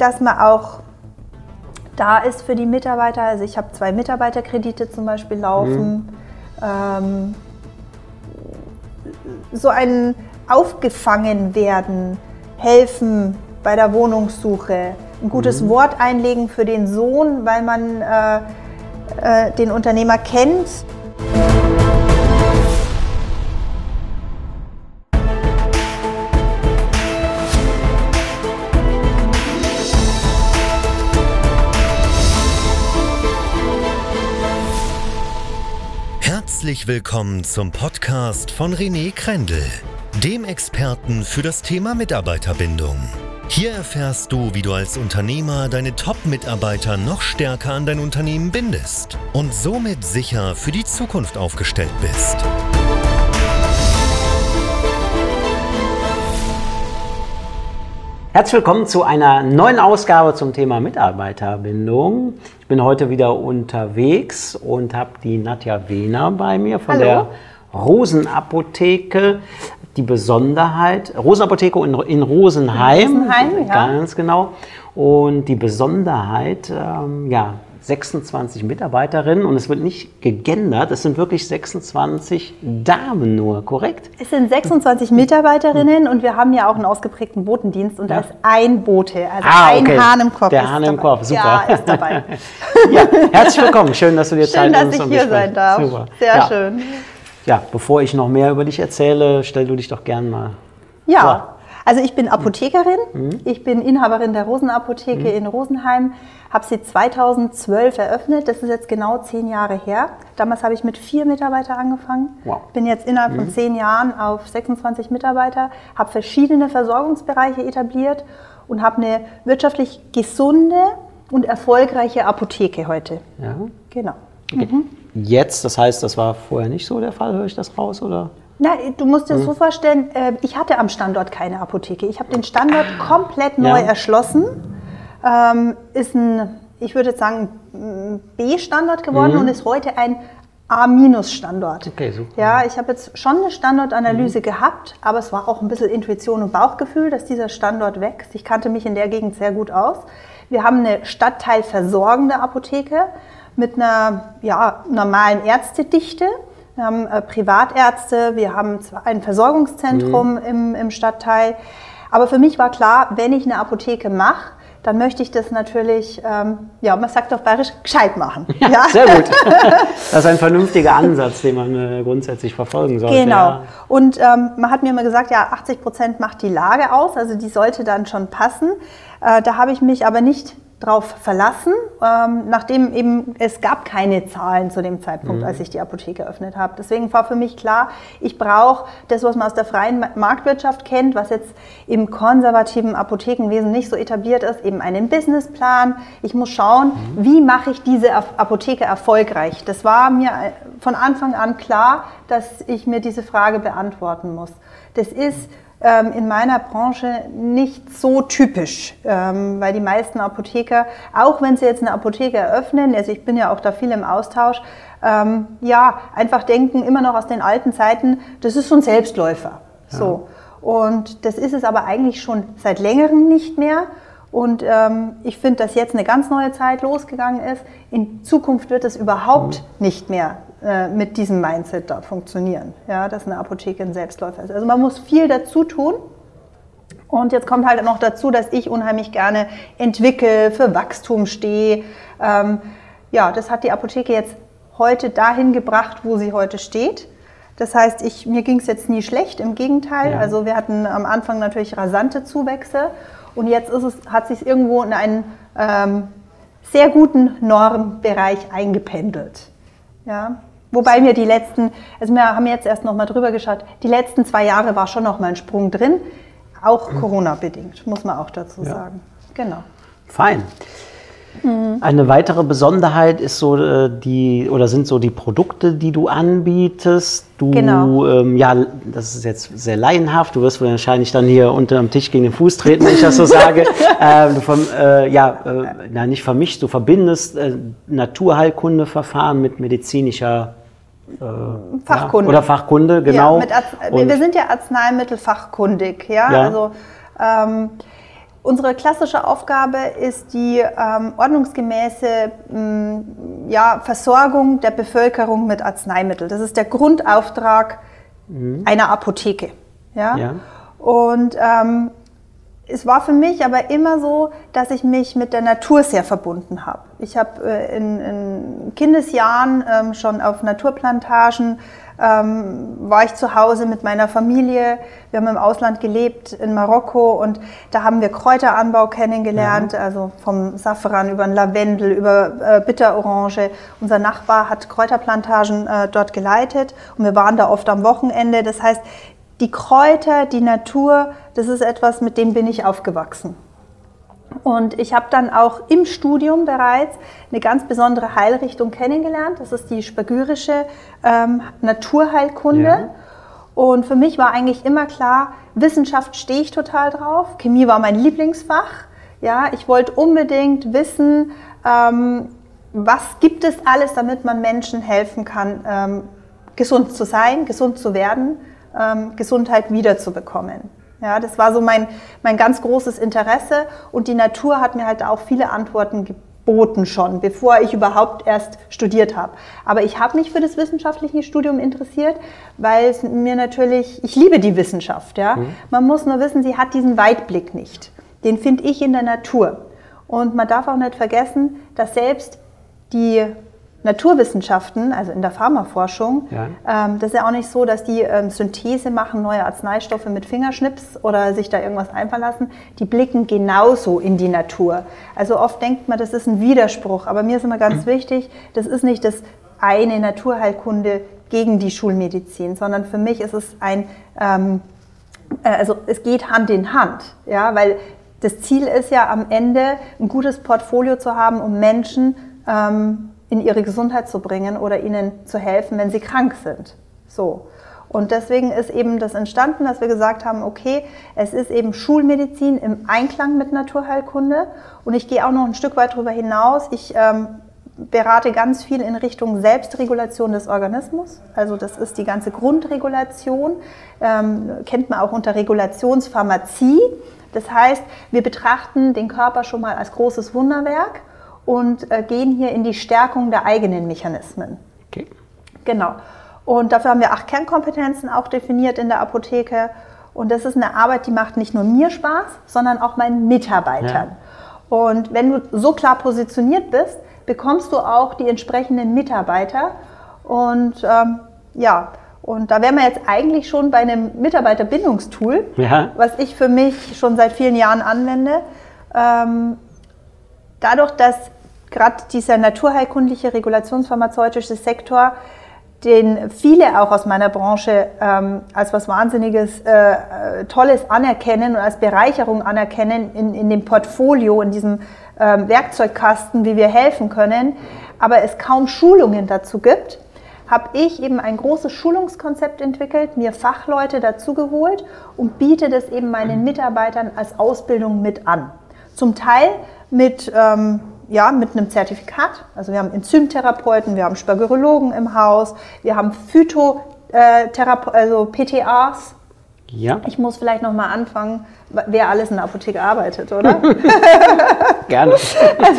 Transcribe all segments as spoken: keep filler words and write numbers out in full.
dass man auch da ist für die Mitarbeiter. Also ich habe zwei Mitarbeiterkredite zum Beispiel laufen. Mhm. Ähm, so ein aufgefangen werden, helfen bei der Wohnungssuche, ein gutes mhm. Wort einlegen für den Sohn, weil man äh, äh, den Unternehmer kennt. Herzlich willkommen zum Podcast von René Krendl, dem Experten für das Thema Mitarbeiterbindung. Hier erfährst du, wie du als Unternehmer deine Top-Mitarbeiter noch stärker an dein Unternehmen bindest und somit sicher für die Zukunft aufgestellt bist. Herzlich willkommen zu einer neuen Ausgabe zum Thema Mitarbeiterbindung. Ich bin heute wieder unterwegs und habe die Nadja Wehner bei mir von Hallo. der Rosenapotheke. Die Besonderheit, Rosenapotheke in, in Rosenheim, Rosenheim ja. ganz genau. Und die Besonderheit, ähm, ja, sechsundzwanzig Mitarbeiterinnen und es wird nicht gegendert, es sind wirklich sechsundzwanzig Damen nur, korrekt? Es sind sechsundzwanzig Mitarbeiterinnen und wir haben ja auch einen ausgeprägten Botendienst und ja. da ist ein Bote, also ah, ein okay. Hahn im Kopf. Der Hahn im Kopf, super. Ja, ist dabei. Ja, herzlich willkommen, schön, dass du dir Zeit nimmst. Schön, dass ich hier sein darf. Super. Sehr ja. schön. Ja, bevor ich noch mehr über dich erzähle, stell du dich doch gern mal Ja, vor. Also ich bin Apothekerin, mhm. ich bin Inhaberin der Rosenapotheke mhm. in Rosenheim, habe sie zweitausendzwölf eröffnet, das ist jetzt genau zehn Jahre her. Damals habe ich mit vier Mitarbeitern angefangen, wow. bin jetzt innerhalb mhm. von zehn Jahren auf sechsundzwanzig Mitarbeiter, habe verschiedene Versorgungsbereiche etabliert und habe eine wirtschaftlich gesunde und erfolgreiche Apotheke heute. Ja. Genau. Okay. Mhm. Jetzt, das heißt, das war vorher nicht so der Fall, höre ich das raus, oder? Na, du musst dir das mhm. so vorstellen, ich hatte am Standort keine Apotheke. Ich habe den Standort komplett neu ja. erschlossen. Ähm, ist ein, ich würde jetzt sagen, ein B-Standort geworden mhm. und ist heute ein A-Standort. Okay, super. Ja, ich habe jetzt schon eine Standortanalyse mhm. gehabt, aber es war auch ein bisschen Intuition und Bauchgefühl, dass dieser Standort wächst. Ich kannte mich in der Gegend sehr gut aus. Wir haben eine stadtteilversorgende Apotheke mit einer ja, normalen Ärztedichte. Wir haben äh, Privatärzte, wir haben zwar ein Versorgungszentrum mhm. im, im Stadtteil. Aber für mich war klar, wenn ich eine Apotheke mache, dann möchte ich das natürlich, ähm, ja, man sagt auf Bayerisch, gescheit machen. Ja, ja. Sehr gut. Das ist ein vernünftiger Ansatz, den man äh, grundsätzlich verfolgen sollte. Genau. Ja. Und ähm, man hat mir immer gesagt, ja, achtzig Prozent macht die Lage aus, also die sollte dann schon passen. Äh, da habe ich mich aber nicht drauf verlassen, ähm, nachdem eben es gab keine Zahlen zu dem Zeitpunkt, mhm. als ich die Apotheke eröffnet habe. Deswegen war für mich klar, ich brauche das, was man aus der freien Marktwirtschaft kennt, was jetzt im konservativen Apothekenwesen nicht so etabliert ist, eben einen Businessplan. Ich muss schauen, mhm. wie mache ich diese Apotheke erfolgreich. Das war mir von Anfang an klar, dass ich mir diese Frage beantworten muss. Das ist in meiner Branche nicht so typisch, weil die meisten Apotheker, auch wenn sie jetzt eine Apotheke eröffnen, also ich bin ja auch da viel im Austausch, ja, einfach denken immer noch aus den alten Zeiten, das ist so ein Selbstläufer. Ja. So. Und das ist es aber eigentlich schon seit längerem nicht mehr. Und ähm, ich finde, dass jetzt eine ganz neue Zeit losgegangen ist. In Zukunft wird es überhaupt mhm. nicht mehr äh, mit diesem Mindset da funktionieren, ja, dass eine Apotheke ein Selbstläufer ist. Also man muss viel dazu tun. Und jetzt kommt halt noch dazu, dass ich unheimlich gerne entwickle, für Wachstum stehe. Ähm, ja, das hat die Apotheke jetzt heute dahin gebracht, wo sie heute steht. Das heißt, ich, mir ging es jetzt nie schlecht, im Gegenteil. Ja. Also wir hatten am Anfang natürlich rasante Zuwächse. Und jetzt ist es, hat sich irgendwo in einen ähm, sehr guten Normbereich eingependelt. Ja? Wobei mir die letzten, also wir haben jetzt erst noch mal drüber geschaut, die letzten zwei Jahre war schon noch mal ein Sprung drin, auch Corona-bedingt, muss man auch dazu ja. sagen. Genau. Fein. Eine weitere Besonderheit ist so die oder sind so die Produkte, die du anbietest. Du, genau. ähm, ja, das ist jetzt sehr laienhaft. Du wirst wahrscheinlich dann hier unter dem Tisch gegen den Fuß treten, wenn ich das so sage. äh, du vom, äh, ja, äh, na, nicht vermischst, du verbindest äh, Naturheilkundeverfahren mit medizinischer äh, Fachkunde. Ja, oder Fachkunde, genau. Ja, mit wir sind ja arzneimittelfachkundig, ja. ja. Also ähm, Unsere klassische Aufgabe ist die ähm, ordnungsgemäße mh, ja, Versorgung der Bevölkerung mit Arzneimitteln. Das ist der Grundauftrag mhm. einer Apotheke. Ja? Ja. Und ähm, es war für mich aber immer so, dass ich mich mit der Natur sehr verbunden habe. Ich habe äh, in, in Kindesjahren ähm, schon auf Naturplantagen Ähm, war ich zu Hause mit meiner Familie. Wir haben im Ausland gelebt, in Marokko, und da haben wir Kräuteranbau kennengelernt, ja. also vom Safran über den Lavendel, über äh, Bitterorange. Unser Nachbar hat Kräuterplantagen äh, dort geleitet und wir waren da oft am Wochenende. Das heißt, die Kräuter, die Natur, das ist etwas, mit dem bin ich aufgewachsen. Und ich habe dann auch im Studium bereits eine ganz besondere Heilrichtung kennengelernt. Das ist die spagyrische ähm, Naturheilkunde. Ja. Und für mich war eigentlich immer klar, Wissenschaft stehe ich total drauf. Chemie war mein Lieblingsfach. Ja, ich wollte unbedingt wissen, ähm, was gibt es alles, damit man Menschen helfen kann, ähm, gesund zu sein, gesund zu werden, ähm, Gesundheit wiederzubekommen. Ja, das war so mein, mein ganz großes Interesse, und die Natur hat mir halt auch viele Antworten geboten schon, bevor ich überhaupt erst studiert habe. Aber ich habe mich für das wissenschaftliche Studium interessiert, weil es mir natürlich, ich liebe die Wissenschaft. Ja? Mhm. Man muss nur wissen, sie hat diesen Weitblick nicht. Den finde ich in der Natur. Und man darf auch nicht vergessen, dass selbst die Naturwissenschaften, also in der Pharmaforschung, ja. ähm, das ist ja auch nicht so, dass die ähm, Synthese machen, neue Arzneistoffe mit Fingerschnips oder sich da irgendwas einfallen lassen. Die blicken genauso in die Natur. Also oft denkt man, das ist ein Widerspruch, aber mir ist immer ganz mhm. wichtig, das ist nicht das eine Naturheilkunde gegen die Schulmedizin, sondern für mich ist es ein, ähm, äh, also es geht Hand in Hand, ja, weil das Ziel ist ja am Ende, ein gutes Portfolio zu haben, um Menschen ähm, in ihre Gesundheit zu bringen oder ihnen zu helfen, wenn sie krank sind. So. Und deswegen ist eben das entstanden, dass wir gesagt haben, okay, es ist eben Schulmedizin im Einklang mit Naturheilkunde, und ich gehe auch noch ein Stück weit darüber hinaus. Ich ähm, berate ganz viel in Richtung Selbstregulation des Organismus, also das ist die ganze Grundregulation, ähm, kennt man auch unter Regulationspharmazie. Das heißt, wir betrachten den Körper schon mal als großes Wunderwerk und äh, gehen hier in die Stärkung der eigenen Mechanismen. Okay. Genau. Und dafür haben wir acht Kernkompetenzen auch definiert in der Apotheke. Und das ist eine Arbeit, die macht nicht nur mir Spaß, sondern auch meinen Mitarbeitern. Ja. Und wenn du so klar positioniert bist, bekommst du auch die entsprechenden Mitarbeiter. Und ähm, ja, und da wären wir jetzt eigentlich schon bei einem Mitarbeiterbindungstool, ja. was ich für mich schon seit vielen Jahren anwende. Ähm, dadurch, dass gerade dieser naturheilkundliche, regulationspharmazeutische Sektor, den viele auch aus meiner Branche ähm, als was Wahnsinniges, äh, Tolles anerkennen und als Bereicherung anerkennen in, in dem Portfolio, in diesem ähm, Werkzeugkasten, wie wir helfen können, aber es kaum Schulungen dazu gibt, habe ich eben ein großes Schulungskonzept entwickelt, mir Fachleute dazu geholt und biete das eben meinen Mitarbeitern als Ausbildung mit an. Zum Teil mit, ähm, ja, mit einem Zertifikat, also wir haben Enzymtherapeuten, wir haben Spagyriologen im Haus, wir haben Phytotherapeuten, also P T As. Ja. Ich muss vielleicht noch mal anfangen, wer alles in der Apotheke arbeitet, oder? Gerne. Also,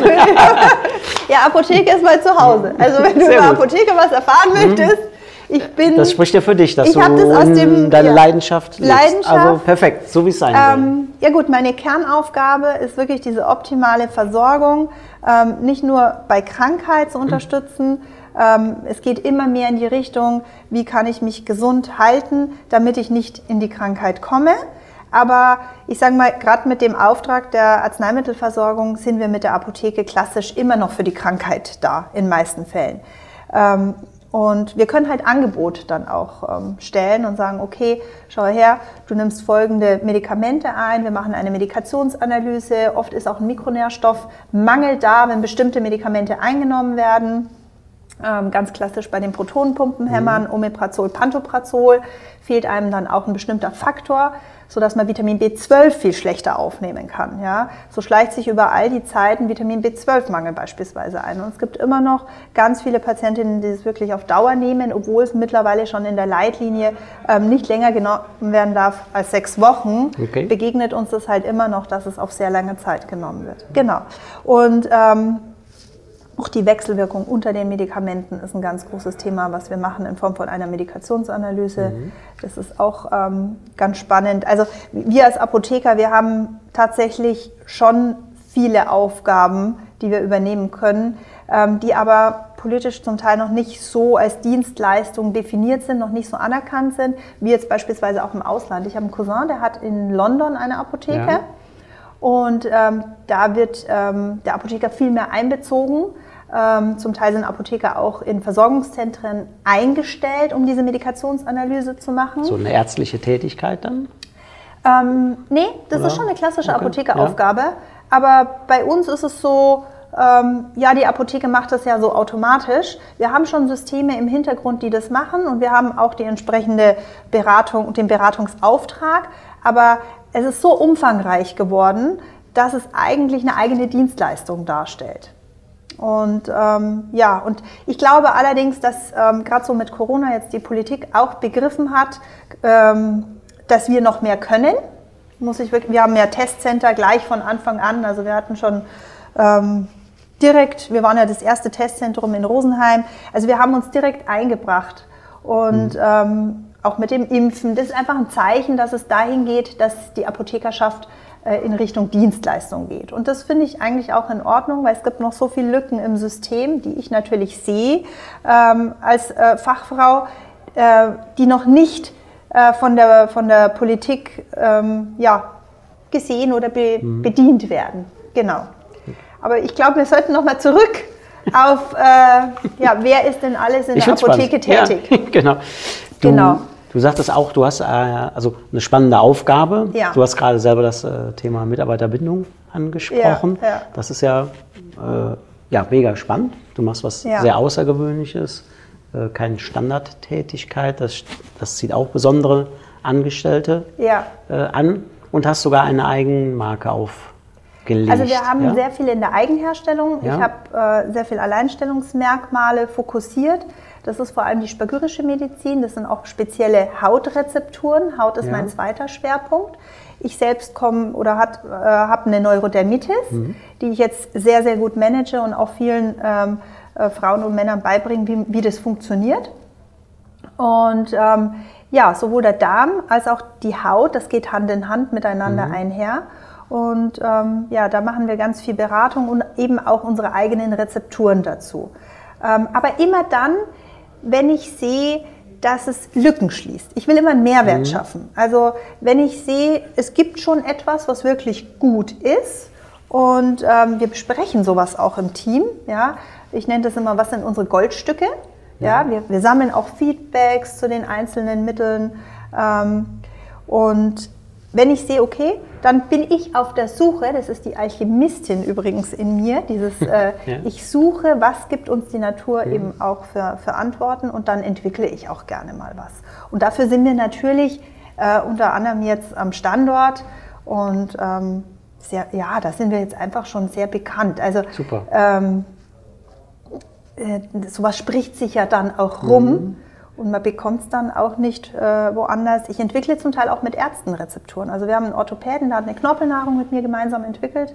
ja, Apotheke ist mal zu Hause. Also wenn du Sehr über gut. Apotheke was erfahren möchtest, ich bin... Das spricht ja für dich, dass ich du das aus dem, deine ja, Leidenschaft lebst. Leidenschaft. Also perfekt, so wie es sein soll. Ähm, ja gut, meine Kernaufgabe ist wirklich diese optimale Versorgung, ähm, nicht nur bei Krankheit zu unterstützen. Ähm, es geht immer mehr in die Richtung, wie kann ich mich gesund halten, damit ich nicht in die Krankheit komme. Aber ich sage mal, gerade mit dem Auftrag der Arzneimittelversorgung sind wir mit der Apotheke klassisch immer noch für die Krankheit da, in den meisten Fällen. Ähm, und wir können halt Angebot dann auch ähm, stellen und sagen, okay, schau her, du nimmst folgende Medikamente ein, wir machen eine Medikationsanalyse, oft ist auch ein Mikronährstoffmangel da, wenn bestimmte Medikamente eingenommen werden. Ähm, ganz klassisch bei den Protonenpumpenhämmern, mhm. Omeprazol, Pantoprazol, fehlt einem dann auch ein bestimmter Faktor. sodass man Vitamin B zwölf viel schlechter aufnehmen kann. Ja? So schleicht sich über all die Zeiten Vitamin B zwölf Mangel beispielsweise ein. Und es gibt immer noch ganz viele Patientinnen, die es wirklich auf Dauer nehmen, obwohl es mittlerweile schon in der Leitlinie ähm, nicht länger genommen werden darf als sechs Wochen. Okay. Begegnet uns das halt immer noch, dass es auf sehr lange Zeit genommen wird. Genau. Und ähm, auch die Wechselwirkung unter den Medikamenten ist ein ganz großes Thema, was wir machen in Form von einer Medikationsanalyse. Mhm. Das ist auch ähm, ganz spannend. Also wir als Apotheker, wir haben tatsächlich schon viele Aufgaben, die wir übernehmen können, ähm, die aber politisch zum Teil noch nicht so als Dienstleistung definiert sind, noch nicht so anerkannt sind, wie jetzt beispielsweise auch im Ausland. Ich habe einen Cousin, der hat in London eine Apotheke. Ja. Und ähm, da wird ähm, der Apotheker viel mehr einbezogen. Ähm, zum Teil sind Apotheker auch in Versorgungszentren eingestellt, um diese Medikationsanalyse zu machen. So eine ärztliche Tätigkeit dann? Ähm, nee, das Oder? ist schon eine klassische okay. Apothekeraufgabe. Ja. Aber bei uns ist es so, ähm, ja, die Apotheke macht das ja so automatisch. Wir haben schon Systeme im Hintergrund, die das machen, und wir haben auch die entsprechende Beratung und den Beratungsauftrag. Aber es ist so umfangreich geworden, dass es eigentlich eine eigene Dienstleistung darstellt. Und ähm, ja, und ich glaube allerdings, dass ähm, gerade so mit Corona jetzt die Politik auch begriffen hat, ähm, dass wir noch mehr können. Muss ich wirklich, wir haben ja Testcenter gleich von Anfang an. Also wir hatten schon ähm, direkt, wir waren ja das erste Testzentrum in Rosenheim. Also wir haben uns direkt eingebracht. Und mhm. ähm, auch mit dem Impfen, das ist einfach ein Zeichen, dass es dahin geht, dass die Apothekerschaft in Richtung Dienstleistung geht. Und das finde ich eigentlich auch in Ordnung, weil es gibt noch so viele Lücken im System, die ich natürlich sehe ähm, als äh, Fachfrau, äh, die noch nicht äh, von, der, von der Politik ähm, ja, gesehen oder be, mhm. bedient werden. Genau. Aber ich glaube, wir sollten noch mal zurück auf, äh, ja, wer ist denn alles in ich der Apotheke spannend. tätig? Ja, genau. Du, genau. Du sagtest auch, du hast äh, also eine spannende Aufgabe. Ja. Du hast gerade selber das äh, Thema Mitarbeiterbindung angesprochen. Ja, ja. Das ist ja, äh, ja mega spannend. Du machst was ja. sehr Außergewöhnliches, äh, keine Standardtätigkeit. Das, das zieht auch besondere Angestellte ja. äh, an und hast sogar eine Eigenmarke aufgelegt. Also wir haben ja? sehr viel in der Eigenherstellung. Ja. Ich habe äh, sehr viel Alleinstellungsmerkmale fokussiert. Das ist vor allem die spagyrische Medizin, das sind auch spezielle Hautrezepturen. Haut ist ja. mein zweiter Schwerpunkt. Ich selbst komme oder äh, habe eine Neurodermitis, mhm. die ich jetzt sehr, sehr gut manage und auch vielen ähm, äh, Frauen und Männern beibringen, wie, wie das funktioniert. Und ähm, ja, sowohl der Darm als auch die Haut, das geht Hand in Hand miteinander mhm. einher. Und ähm, ja, da machen wir ganz viel Beratung und eben auch unsere eigenen Rezepturen dazu. Ähm, aber immer dann, wenn ich sehe, dass es Lücken schließt. Ich will immer einen Mehrwert mhm. schaffen. Also wenn ich sehe, es gibt schon etwas, was wirklich gut ist, und ähm, wir besprechen sowas auch im Team. Ja? Ich nenne das immer, was sind unsere Goldstücke? Ja? Ja, wir, wir sammeln auch Feedbacks zu den einzelnen Mitteln. Ähm, und wenn ich sehe, okay, dann bin ich auf der Suche, das ist die Alchemistin übrigens in mir, dieses äh, ja. ich suche, was gibt uns die Natur mhm. eben auch für, für Antworten, und dann entwickle ich auch gerne mal was. Und dafür sind wir natürlich äh, unter anderem jetzt am Standort, und ähm, sehr, ja, da sind wir jetzt einfach schon sehr bekannt. Also super. Ähm, äh, sowas spricht sich ja dann auch rum. Mhm. Und man bekommt es dann auch nicht äh, woanders. Ich entwickle zum Teil auch mit Ärzten Rezepturen. Also wir haben einen Orthopäden, der hat eine Knorpelnahrung mit mir gemeinsam entwickelt,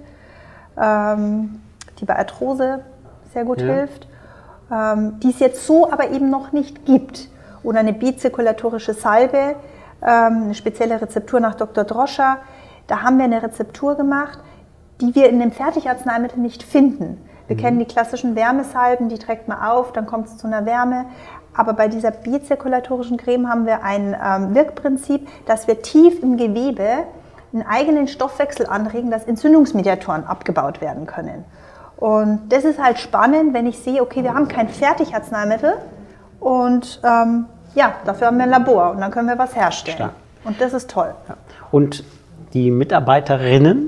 ähm, die bei Arthrose sehr gut ja. hilft, ähm, die es jetzt so aber eben noch nicht gibt. Oder eine bizirkulatorische Salbe, ähm, eine spezielle Rezeptur nach Doktor Droscher. Da haben wir eine Rezeptur gemacht, die wir in dem Fertigarzneimittel nicht finden. Wir mhm. kennen die klassischen Wärmesalben, die trägt man auf, dann kommt es zu einer Wärme. Aber bei dieser bizirkulatorischen Creme haben wir ein ähm, Wirkprinzip, dass wir tief im Gewebe einen eigenen Stoffwechsel anregen, dass Entzündungsmediatoren abgebaut werden können. Und das ist halt spannend, wenn ich sehe, okay, wir haben kein Fertigarzneimittel und ähm, ja, dafür haben wir ein Labor und dann können wir was herstellen. Stark. Und das ist toll. Ja. Und die Mitarbeiterinnen,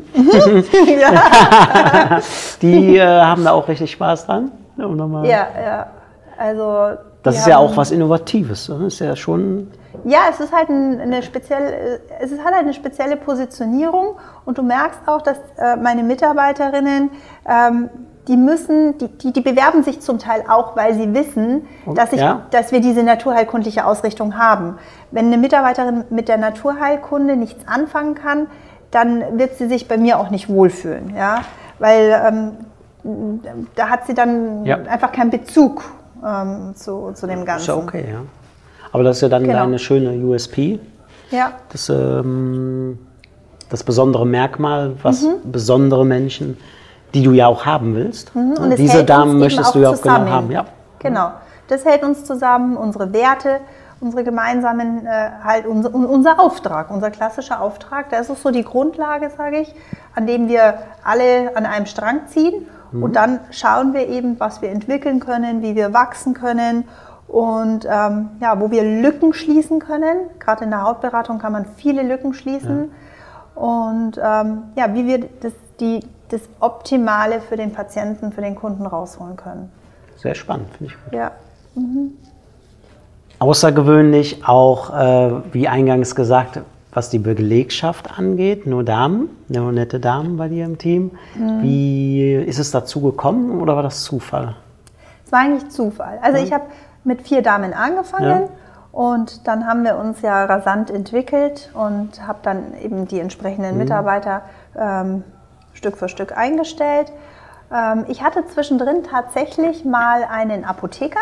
ja. die äh, haben da auch richtig Spaß dran? Um nochmal ja, ja. Also Das ist ja auch was Innovatives. Das ist ja schon... Ja, es ist halt eine spezielle, es ist halt eine spezielle Positionierung und du merkst auch, dass äh, meine Mitarbeiterinnen, ähm, die müssen, die, die, die bewerben sich zum Teil auch, weil sie wissen, dass, ich, ja. dass wir diese naturheilkundliche Ausrichtung haben. Wenn eine Mitarbeiterin mit der Naturheilkunde nichts anfangen kann, dann wird sie sich bei mir auch nicht wohlfühlen, ja, weil ähm, da hat sie dann ja. einfach keinen Bezug ähm, zu, zu dem Ganzen. Ist ja okay, ja. Aber das ist ja dann genau. deine schöne U S P, ja. das, ähm, das besondere Merkmal, was mhm. besondere Menschen, die du ja auch haben willst. Mhm. Und ja, diese Damen möchtest du ja auch genau haben. Ja. Genau, das hält uns zusammen, unsere Werte, unsere gemeinsamen, äh, halt unser, unser Auftrag, unser klassischer Auftrag. Das ist so die Grundlage, sage ich, an dem wir alle an einem Strang ziehen. Mhm. Und dann schauen wir eben, was wir entwickeln können, wie wir wachsen können. Und ähm, ja, wo wir Lücken schließen können. Gerade in der Hautberatung kann man viele Lücken schließen. Ja. Und ähm, ja, wie wir das, die, das Optimale für den Patienten, für den Kunden rausholen können. Sehr spannend, finde ich gut. Ja. Mhm. Außergewöhnlich auch, äh, wie eingangs gesagt, was die Belegschaft angeht, nur Damen, nur nette Damen bei dir im Team. Mhm. Wie ist es dazu gekommen oder war das Zufall? Es war eigentlich Zufall. Also mhm. ich habe mit vier Damen angefangen ja. und dann haben wir uns ja rasant entwickelt und habe dann eben die entsprechenden mhm. Mitarbeiter ähm, Stück für Stück eingestellt. Ähm, ich hatte zwischendrin tatsächlich mal einen Apotheker,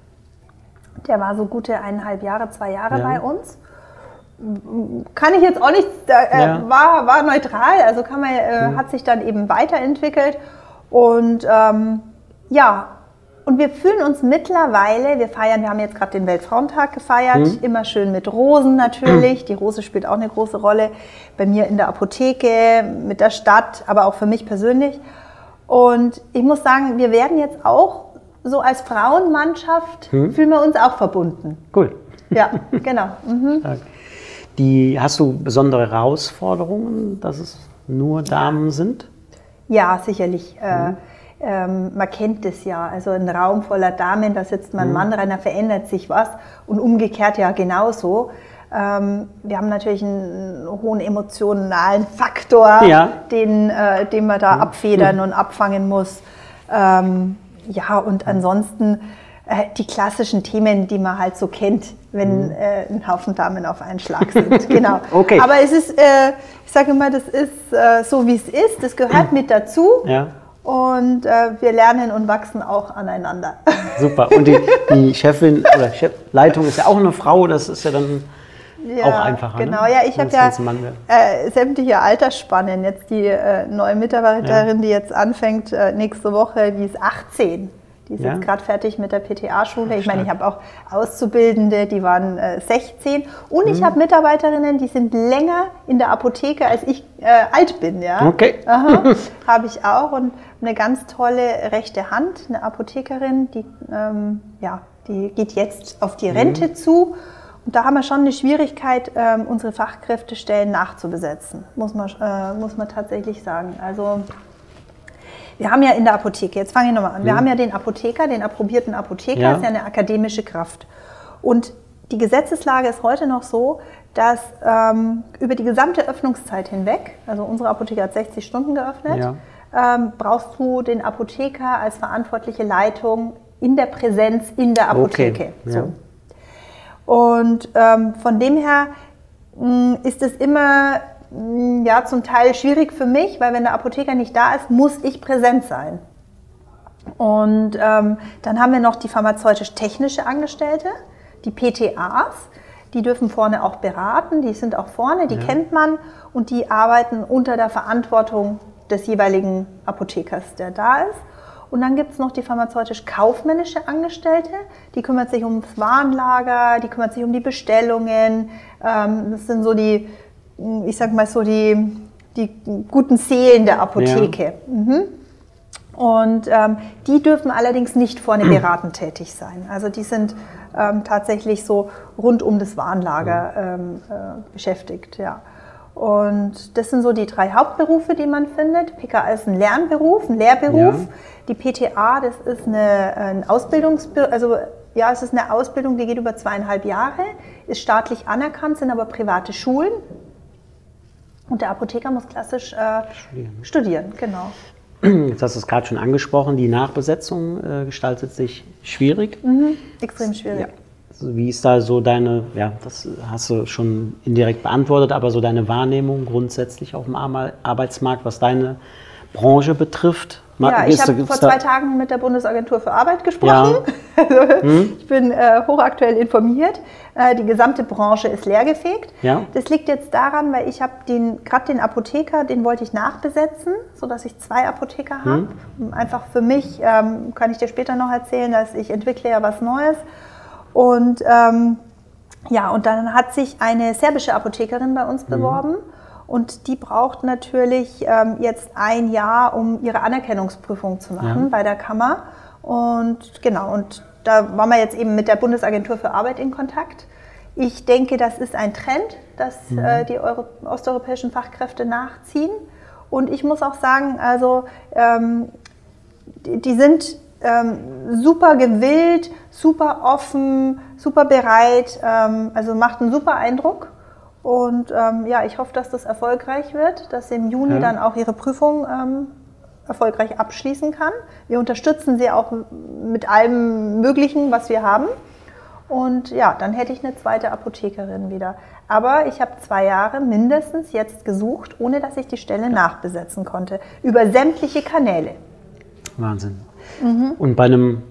der war so gute eineinhalb Jahre, zwei Jahre ja. bei uns. Kann ich jetzt auch nicht, äh, ja. war, war neutral, also kann man, äh, mhm. hat sich dann eben weiterentwickelt und ähm, ja, und wir fühlen uns mittlerweile, wir feiern, wir haben jetzt gerade den Weltfrauentag gefeiert, mhm. immer schön mit Rosen natürlich, die Rose spielt auch eine große Rolle bei mir in der Apotheke, mit der Stadt, aber auch für mich persönlich. Und ich muss sagen, wir werden jetzt auch so als Frauenmannschaft, mhm. fühlen wir uns auch verbunden. Cool. Ja, genau. Mhm. Die, hast du besondere Herausforderungen, dass es nur Damen sind? Ja, sicherlich. Mhm. Ähm, man kennt das ja, also ein Raum voller Damen, da sitzt man mhm. Mann rein, da verändert sich was und umgekehrt ja genauso. Ähm, wir haben natürlich einen hohen emotionalen Faktor, ja. den, äh, den man da mhm. abfedern mhm. und abfangen muss. Ähm, ja, und ansonsten äh, die klassischen Themen, die man halt so kennt, wenn mhm. äh, ein Haufen Damen auf einen Schlag sind. Genau. Okay. Aber es ist, äh, ich sage immer, das ist äh, so, wie es ist, das gehört mit dazu. Ja. Und äh, wir lernen und wachsen auch aneinander. Super. Und die, die Chefin oder Chefleitung ist ja auch eine Frau, das ist ja dann ja, auch einfacher. Genau, ne? ja, ich habe ja äh, sämtliche Altersspannen. Jetzt die äh, neue Mitarbeiterin, ja. die jetzt anfängt äh, nächste Woche, die ist achtzehn. Die ist ja. jetzt gerade fertig mit der P T A-Schule. Ich meine, ich habe auch Auszubildende, die waren äh, sechzehn. Und mhm. ich habe Mitarbeiterinnen, die sind länger in der Apotheke, als ich äh, alt bin. Ja? Okay. Habe ich auch. Und eine ganz tolle rechte Hand, eine Apothekerin, die, ähm, ja, die geht jetzt auf die Rente mhm. zu. Und da haben wir schon eine Schwierigkeit, ähm, unsere Fachkräftestellen nachzubesetzen, muss man, äh, muss man tatsächlich sagen. Also wir haben ja in der Apotheke, jetzt fange ich nochmal an, wir mhm. haben ja den Apotheker, den approbierten Apotheker, ja. das ist ja eine akademische Kraft. Und die Gesetzeslage ist heute noch so, dass ähm, über die gesamte Öffnungszeit hinweg, also unsere Apotheke hat sechzig Stunden geöffnet, ja. ähm, brauchst du den Apotheker als verantwortliche Leitung in der Präsenz in der Apotheke. Okay. So. Ja. Und ähm, von dem her mh, ist es immer mh, ja, zum Teil schwierig für mich, weil wenn der Apotheker nicht da ist, muss ich präsent sein. Und ähm, dann haben wir noch die pharmazeutisch-technische Angestellte, die P T As, die dürfen vorne auch beraten, die sind auch vorne, die ja. kennt man und die arbeiten unter der Verantwortung des jeweiligen Apothekers, der da ist. Und dann gibt es noch die pharmazeutisch-kaufmännische Angestellte, die kümmert sich ums Warenlager, die kümmert sich um die Bestellungen. Ähm, das sind so die, ich sag mal so die, die guten Seelen der Apotheke. Ja. Mhm. Und ähm, die dürfen allerdings nicht vorne beratend tätig sein. Also die sind ähm, tatsächlich so rund um das Warenlager ähm, äh, beschäftigt. Ja. Und das sind so die drei Hauptberufe, die man findet. P K A ist ein Lernberuf, ein Lehrberuf. Ja. Die P T A, das ist eine, ein Ausbildungsberuf, also ja, es ist eine Ausbildung, die geht über zweieinhalb Jahre, ist staatlich anerkannt, sind aber private Schulen. Und der Apotheker muss klassisch äh, studieren. studieren, genau. Jetzt hast du es gerade schon angesprochen, die Nachbesetzung äh, gestaltet sich schwierig. Mhm, extrem schwierig. Ja. Also wie ist da so deine, ja, das hast du schon indirekt beantwortet, aber so deine Wahrnehmung grundsätzlich auf dem Arbeitsmarkt, was deine Branche betrifft? Ja, ich habe vor zwei Tagen mit der Bundesagentur für Arbeit gesprochen. Ja. Also, hm? Ich bin äh, hochaktuell informiert. Äh, die gesamte Branche ist leergefegt. Ja. Das liegt jetzt daran, weil ich habe den, gerade den Apotheker, den wollte ich nachbesetzen, sodass ich zwei Apotheker habe. Hm. Einfach für mich, ähm, kann ich dir später noch erzählen, dass ich entwickle ja was Neues. Und ähm, ja, und dann hat sich eine serbische Apothekerin bei uns beworben. Hm. Und die braucht natürlich ähm, jetzt ein Jahr, um ihre Anerkennungsprüfung zu machen, ja, bei der Kammer. Und genau, und da waren wir jetzt eben mit der Bundesagentur für Arbeit in Kontakt. Ich denke, das ist ein Trend, dass mhm. äh, die Euro osteuropäischen Fachkräfte nachziehen. Und ich muss auch sagen, also ähm, die, die sind ähm, super gewillt, super offen, super bereit, ähm, also macht einen super Eindruck. Und ähm, ja, ich hoffe, dass das erfolgreich wird, dass sie im Juni ja. dann auch ihre Prüfung ähm, erfolgreich abschließen kann. Wir unterstützen sie auch mit allem Möglichen, was wir haben. Und ja, dann hätte ich eine zweite Apothekerin wieder. Aber ich habe zwei Jahre mindestens jetzt gesucht, ohne dass ich die Stelle ja. nachbesetzen konnte. Über sämtliche Kanäle. Wahnsinn. Mhm. Und bei einem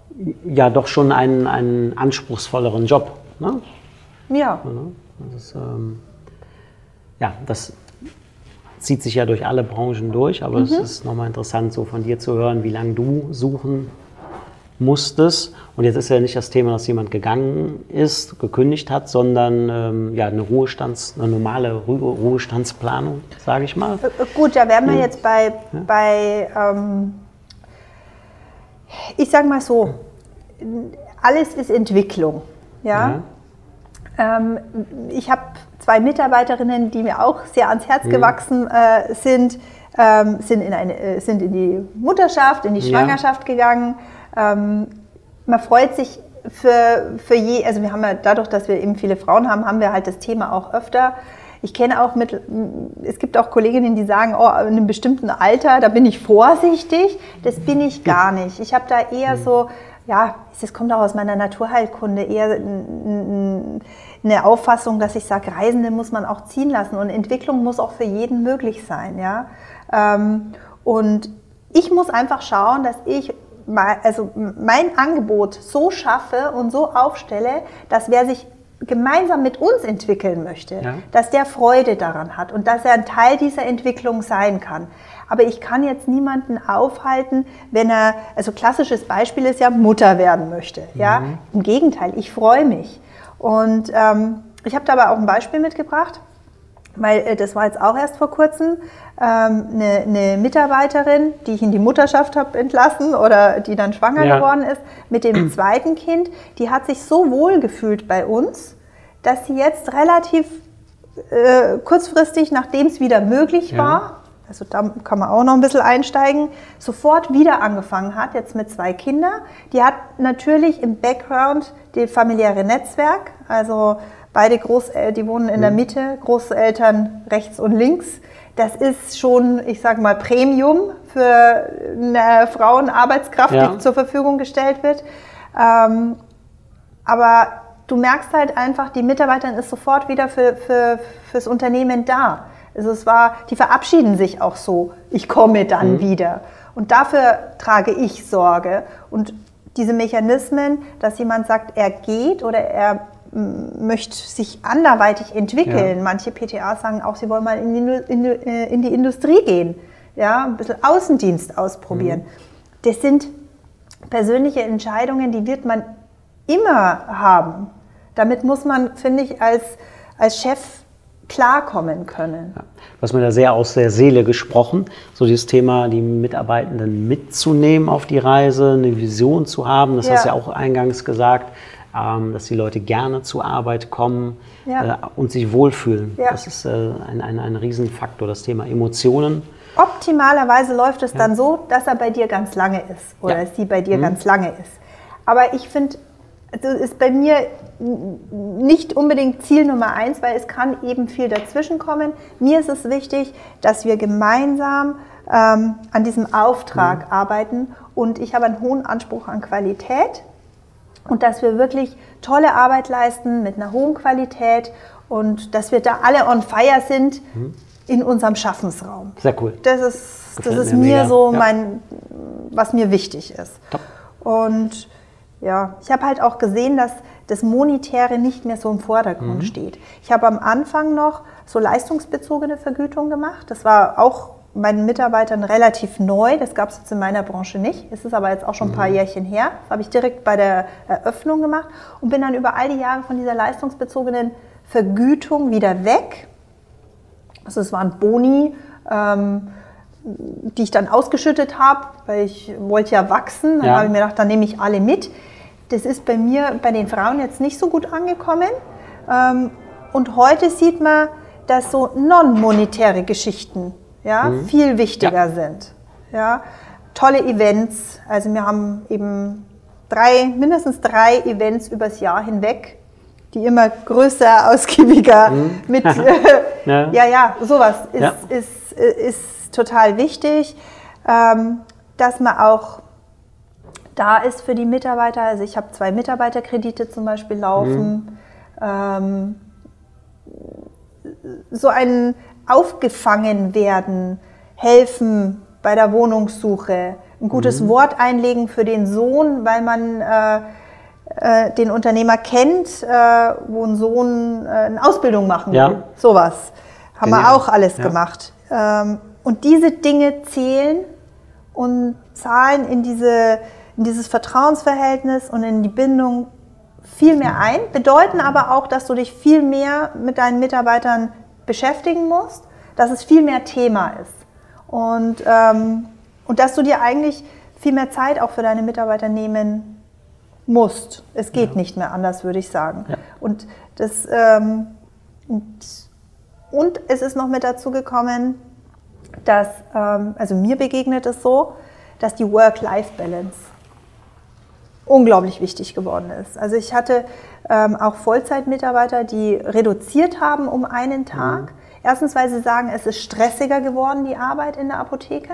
ja doch schon einen, einen anspruchsvolleren Job, ne? Ja. Das ist, ähm, ja, das zieht sich ja durch alle Branchen durch, aber es mhm. ist nochmal interessant, so von dir zu hören, wie lange du suchen musstest. Und jetzt ist ja nicht das Thema, dass jemand gegangen ist, gekündigt hat, sondern ähm, ja, eine, Ruhestands-, eine normale Ru Ruhestandsplanung, sage ich mal. Gut, da wären wir ja. jetzt bei, ja. bei ähm, ich sage mal so, alles ist Entwicklung. Ja. ja. Ähm, ich habe zwei Mitarbeiterinnen, die mir auch sehr ans Herz mhm. gewachsen äh, sind, ähm, sind, in eine, äh, sind in die Mutterschaft, in die Schwangerschaft ja. gegangen. Ähm, man freut sich für, für je, also wir haben ja dadurch, dass wir eben viele Frauen haben, haben wir halt das Thema auch öfter. Ich kenne auch mit, es gibt auch Kolleginnen, die sagen, oh, in einem bestimmten Alter, da bin ich vorsichtig. Das bin ich gar nicht. Ich habe da eher so, ja, das kommt auch aus meiner Naturheilkunde, eher eine Auffassung, dass ich sage, Reisende muss man auch ziehen lassen und Entwicklung muss auch für jeden möglich sein. Ja? Und ich muss einfach schauen, dass ich also mein Angebot so schaffe und so aufstelle, dass wer sich gemeinsam mit uns entwickeln möchte, ja. dass der Freude daran hat und dass er ein Teil dieser Entwicklung sein kann. Aber ich kann jetzt niemanden aufhalten, wenn er, also klassisches Beispiel ist ja, Mutter werden möchte. Mhm. Ja? Im Gegenteil, ich freue mich. Und ähm, ich habe dabei auch ein Beispiel mitgebracht, weil äh, das war jetzt auch erst vor kurzem, ähm, eine, eine Mitarbeiterin, die ich in die Mutterschaft habe entlassen oder die dann schwanger ja. geworden ist, mit dem zweiten Kind, die hat sich so wohl gefühlt bei uns, dass sie jetzt relativ äh, kurzfristig, nachdem es wieder möglich ja. war, also da kann man auch noch ein bisschen einsteigen, sofort wieder angefangen hat, jetzt mit zwei Kindern. Die hat natürlich im Background das familiäre Netzwerk, also beide Großeltern, die wohnen in der Mitte, Großeltern rechts und links. Das ist schon, ich sage mal, Premium für eine Frauenarbeitskraft, ja. die zur Verfügung gestellt wird. Ähm, aber du merkst halt einfach, die Mitarbeiterin ist sofort wieder für, für, fürs Unternehmen da. Also es war, die verabschieden sich auch so, ich komme dann mhm. wieder. Und dafür trage ich Sorge. Und diese Mechanismen, dass jemand sagt, er geht oder er möchte sich anderweitig entwickeln. Ja. Manche P T As sagen auch, sie wollen mal in die, in die, in die Industrie gehen, ja, ein bisschen Außendienst ausprobieren. Mhm. Das sind persönliche Entscheidungen, die wird man immer haben. Damit muss man, finde ich, als, als Chef klarkommen können. Ja. Du hast mir da sehr aus der Seele gesprochen, so dieses Thema, die Mitarbeitenden mitzunehmen auf die Reise, eine Vision zu haben, das ja. hast du ja auch eingangs gesagt, ähm, dass die Leute gerne zur Arbeit kommen ja. äh, und sich wohlfühlen. Ja. Das ist äh, ein, ein, ein Riesenfaktor, das Thema Emotionen. Optimalerweise läuft es ja. dann so, dass er bei dir ganz lange ist oder ja. sie bei dir mhm. ganz lange ist. Aber ich finde, also ist bei mir nicht unbedingt Ziel Nummer eins, weil es kann eben viel dazwischen kommen. Mir ist es wichtig, dass wir gemeinsam ähm, an diesem Auftrag mhm. arbeiten und ich habe einen hohen Anspruch an Qualität und dass wir wirklich tolle Arbeit leisten mit einer hohen Qualität und dass wir da alle on fire sind mhm. in unserem Schaffensraum. Sehr cool. Das ist, das ist mir mega. so mein, ja. was mir wichtig ist. Top. Und ja, ich habe halt auch gesehen, dass das Monetäre nicht mehr so im Vordergrund mhm. steht. Ich habe am Anfang noch so leistungsbezogene Vergütung gemacht. Das war auch meinen Mitarbeitern relativ neu. Das gab es jetzt in meiner Branche nicht. Es ist aber jetzt auch schon ein paar mhm. Jährchen her. Das habe ich direkt bei der Eröffnung gemacht und bin dann über all die Jahre von dieser leistungsbezogenen Vergütung wieder weg. Also es waren Boni, ähm, die ich dann ausgeschüttet habe, weil ich wollte ja wachsen. Dann ja. habe ich mir gedacht, dann nehme ich alle mit. Das ist bei mir, bei den Frauen jetzt nicht so gut angekommen. Und heute sieht man, dass so non-monetäre Geschichten ja, mhm. viel wichtiger ja. sind. Ja, tolle Events. Also wir haben eben drei, mindestens drei Events übers Jahr hinweg, die immer größer, ausgiebiger mhm. mit, äh, ja. ja, ja, sowas ist, ja. ist, ist, ist total wichtig, ähm, dass man auch da ist für die Mitarbeiter. Also ich habe zwei Mitarbeiterkredite zum Beispiel laufen. Mhm. Ähm, so ein aufgefangen werden, helfen bei der Wohnungssuche, ein gutes mhm. Wort einlegen für den Sohn, weil man äh, äh, den Unternehmer kennt, äh, wo ein Sohn äh, eine Ausbildung machen will. Ja. Sowas haben Genial. wir auch alles ja. gemacht. Ähm, und diese Dinge zählen und zahlen in, diese, in dieses Vertrauensverhältnis und in die Bindung viel mehr ein, bedeuten aber auch, dass du dich viel mehr mit deinen Mitarbeitern beschäftigen musst, dass es viel mehr Thema ist und, ähm, und dass du dir eigentlich viel mehr Zeit auch für deine Mitarbeiter nehmen musst. Es geht ja. nicht mehr anders, würde ich sagen. Ja. Und, das, ähm, und, und es ist noch mit dazu gekommen, dass, ähm, also mir begegnet es so, dass die Work-Life-Balance unglaublich wichtig geworden ist. Also ich hatte ähm, auch Vollzeitmitarbeiter, die reduziert haben um einen Tag. Mhm. Erstens, weil sie sagen, es ist stressiger geworden, die Arbeit in der Apotheke.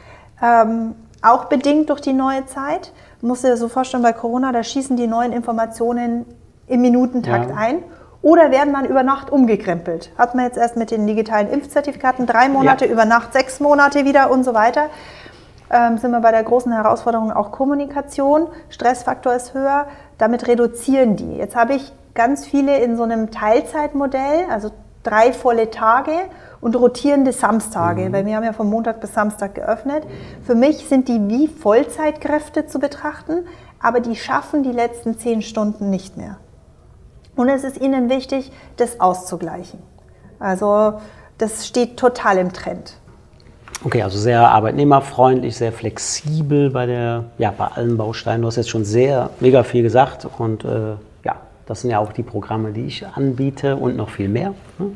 Ähm, auch bedingt durch die neue Zeit. Du musst dir das so vorstellen, bei Corona, da schießen die neuen Informationen im Minutentakt ja. ein. Oder werden dann über Nacht umgekrempelt. Hat man jetzt erst mit den digitalen Impfzertifikaten drei Monate, ja. über Nacht sechs Monate wieder und so weiter. Ähm, sind wir bei der großen Herausforderung auch Kommunikation. Stressfaktor ist höher, damit reduzieren die. Jetzt habe ich ganz viele in so einem Teilzeitmodell, also drei volle Tage und rotierende Samstage, mhm. weil wir haben ja von Montag bis Samstag geöffnet. Für mich sind die wie Vollzeitkräfte zu betrachten, aber die schaffen die letzten zehn Stunden nicht mehr. Und es ist ihnen wichtig, das auszugleichen. Also das steht total im Trend. Okay, also sehr arbeitnehmerfreundlich, sehr flexibel bei der, ja, bei allen Bausteinen. Du hast jetzt schon sehr, mega viel gesagt und äh, ja, das sind ja auch die Programme, die ich anbiete und noch viel mehr. Ne?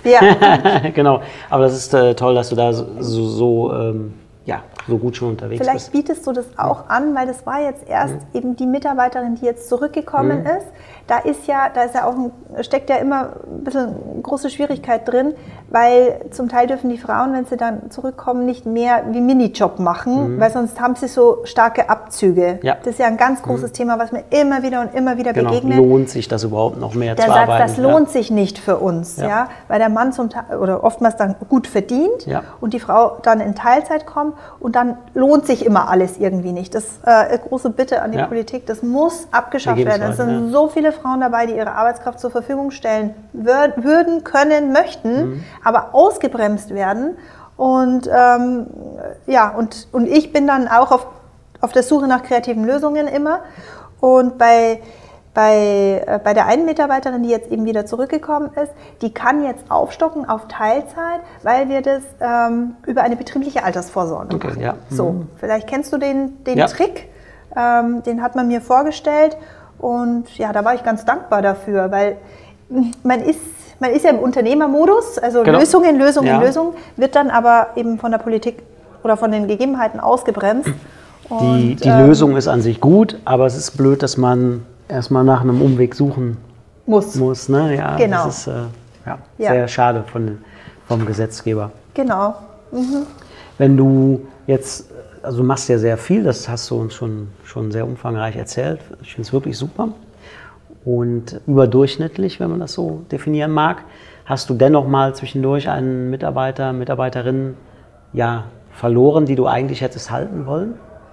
Ja. Genau, aber das ist äh, toll, dass du da so, so, ähm, ja, so gut schon unterwegs Vielleicht bist. Vielleicht bietest du das auch an, weil das war jetzt erst mhm. eben die Mitarbeiterin, die jetzt zurückgekommen mhm. ist. Da ist ja, da ist ja auch ein, steckt ja immer ein bisschen große Schwierigkeit drin, weil zum Teil dürfen die Frauen, wenn sie dann zurückkommen, nicht mehr wie Minijob machen, mhm. weil sonst haben sie so starke Abzüge. Ja. Das ist ja ein ganz großes mhm. Thema, was mir immer wieder und immer wieder genau. begegnet. Lohnt sich das überhaupt noch mehr der zu sagt, arbeiten? Das lohnt ja. sich nicht für uns, ja. ja, weil der Mann zum Teil, oder oftmals dann gut verdient ja. und die Frau dann in Teilzeit kommt und dann lohnt sich immer alles irgendwie nicht. Das ist äh, eine große Bitte an die ja. Politik, das muss abgeschafft werden. Es sind ja. so viele Frauen dabei, die ihre Arbeitskraft zur Verfügung stellen wür- würden, können, möchten, mhm. aber ausgebremst werden. Und, ähm, ja, und, und ich bin dann auch auf, auf der Suche nach kreativen Lösungen immer. Und bei, bei, äh, bei der einen Mitarbeiterin, die jetzt eben wieder zurückgekommen ist, die kann jetzt aufstocken auf Teilzeit, weil wir das ähm, über eine betriebliche Altersvorsorge okay, machen. Ja. So, mhm. vielleicht kennst du den, den ja. Trick, ähm, den hat man mir vorgestellt. Und ja, da war ich ganz dankbar dafür, weil man ist, man ist ja im Unternehmermodus, also genau. Lösungen, Lösungen, ja. Lösungen, wird dann aber eben von der Politik oder von den Gegebenheiten ausgebremst. Die, Und, die ähm, Lösung ist an sich gut, aber es ist blöd, dass man erstmal nach einem Umweg suchen muss. muss ne? Ja, Genau. Das ist äh, ja, Ja. sehr schade von, vom Gesetzgeber. Genau. Mhm. Wenn du jetzt, also du machst ja sehr viel, das hast du uns schon, schon sehr umfangreich erzählt. Ich finde es wirklich super und überdurchschnittlich, wenn man das so definieren mag. Hast du dennoch mal zwischendurch einen Mitarbeiter, Mitarbeiterin ja, verloren, die du eigentlich hättest halten wollen?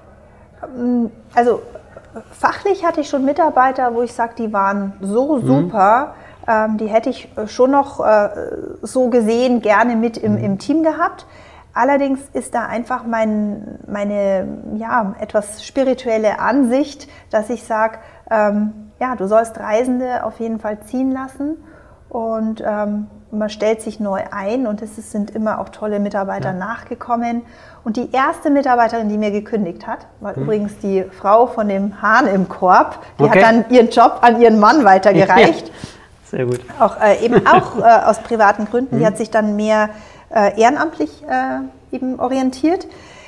Also fachlich hatte ich schon Mitarbeiter, wo ich sage, die waren so super, mhm. ähm, die hätte ich schon noch äh, so gesehen gerne mit im, im Team gehabt. Allerdings ist da einfach mein, meine ja, etwas spirituelle Ansicht, dass ich sage, ähm, ja, du sollst Reisende auf jeden Fall ziehen lassen und ähm, man stellt sich neu ein und es sind immer auch tolle Mitarbeiter ja. nachgekommen. Und die erste Mitarbeiterin, die mir gekündigt hat, war hm. übrigens die Frau von dem Hahn im Korb. Die okay. hat dann ihren Job an ihren Mann weitergereicht. Ja. Sehr gut. Auch, äh, eben auch äh, aus privaten Gründen. Hm. Die hat sich dann mehr äh, ehrenamtlich äh, eben orientiert.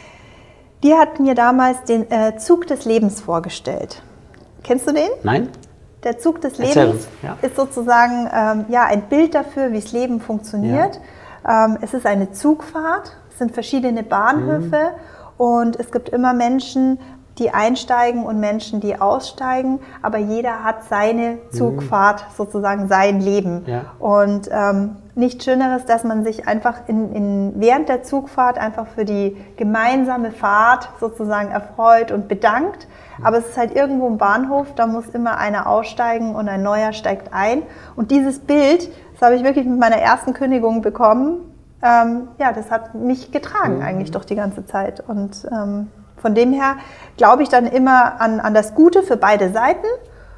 Die hat mir damals den äh, Zug des Lebens vorgestellt. Kennst du den? Nein. Der Zug des Lebens ja. ist sozusagen ähm, ja, ein Bild dafür, wie das Leben funktioniert. Ja. Ähm, es ist eine Zugfahrt, es sind verschiedene Bahnhöfe mhm. und es gibt immer Menschen, die einsteigen und Menschen, die aussteigen, aber jeder hat seine Zugfahrt, mhm. sozusagen sein Leben. Ja. Und ähm, nichts Schöneres, dass man sich einfach in, in, während der Zugfahrt einfach für die gemeinsame Fahrt sozusagen erfreut und bedankt. Aber es ist halt irgendwo im Bahnhof, da muss immer einer aussteigen und ein neuer steigt ein. Und dieses Bild, das habe ich wirklich mit meiner ersten Kündigung bekommen, ähm, ja, das hat mich getragen eigentlich doch die ganze Zeit. Und ähm, von dem her glaube ich dann immer an, an das Gute für beide Seiten.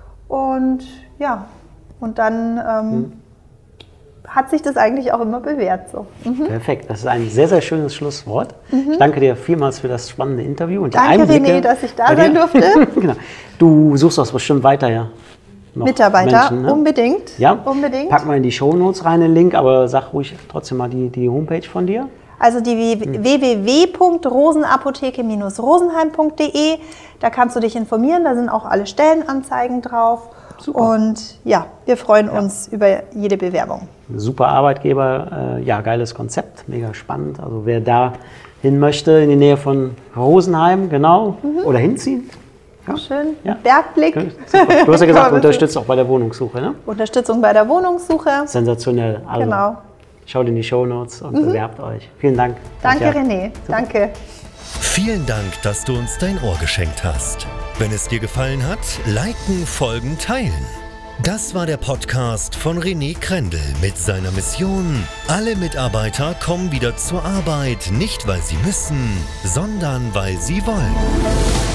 Und ja, und dann ähm, mhm. hat sich das eigentlich auch immer bewährt. So. Mhm. Perfekt, das ist ein sehr, sehr schönes Schlusswort. Mhm. Ich danke dir vielmals für das spannende Interview. Und danke, die Einblicke René, dass ich da sein durfte. Genau. Du suchst das bestimmt weiter, ja. Noch Mitarbeiter, Menschen, ne? unbedingt. Ja, unbedingt. Pack mal in die Shownotes rein den Link, aber sag ruhig trotzdem mal die, die Homepage von dir. Also die w w w punkt rosenapotheke Bindestrich rosenheim punkt de, da kannst du dich informieren, da sind auch alle Stellenanzeigen drauf. Super. Und ja, wir freuen ja. uns über jede Bewerbung. Super Arbeitgeber, äh, ja, geiles Konzept, mega spannend. Also wer da hin möchte, in die Nähe von Rosenheim, genau, mhm. oder hinziehen. Ja. Schön, ja. Bergblick. Super. Du hast ja gesagt, unterstützt auch bei der Wohnungssuche, ne? Unterstützung bei der Wohnungssuche. Sensationell. Also, genau. Schaut in die Shownotes und mhm. bewerbt euch. Vielen Dank. Danke, ja. René. Super. Danke. Vielen Dank, dass du uns dein Ohr geschenkt hast. Wenn es dir gefallen hat, liken, folgen, teilen. Das war der Podcast von René Krendel mit seiner Mission: Alle Mitarbeiter kommen wieder zur Arbeit, nicht weil sie müssen, sondern weil sie wollen.